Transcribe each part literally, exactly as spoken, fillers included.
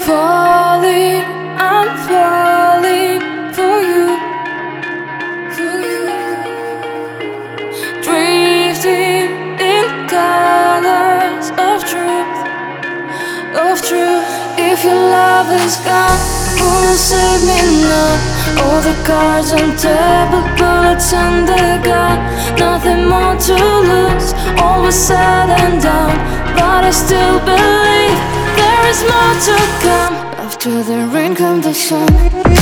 falling, I'm falling for you, for you. Drifting in colors of truth, of truth. If your love is gone, who will save me now? All the cards on table, bullets on the gun. Nothing more to lose, all was said and done. But I still believe there is more to come. After the rain comes the sun.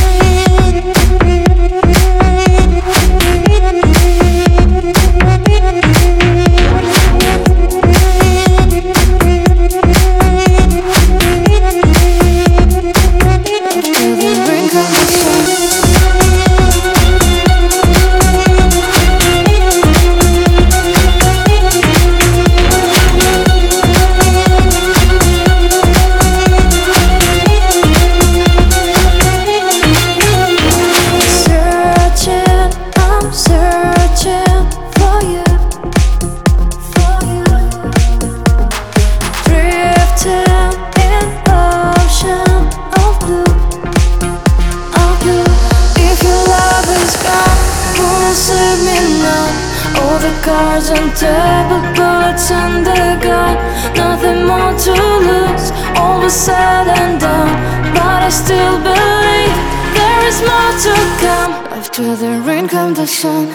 Save me now. All the cards on table, bullets on the gun. Nothing more to lose, all was said and done. But I still believe there is more to come. After the rain comes the sun.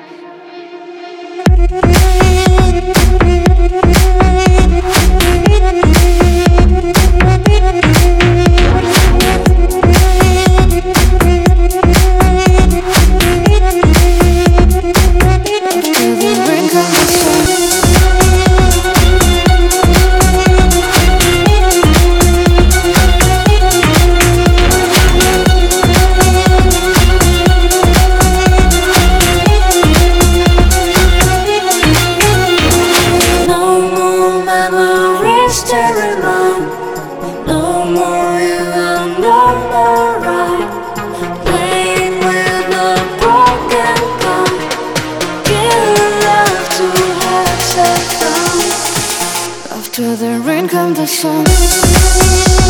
No more you and no more right. Playing with a broken gun. Give love to have set down. After the rain comes the sun.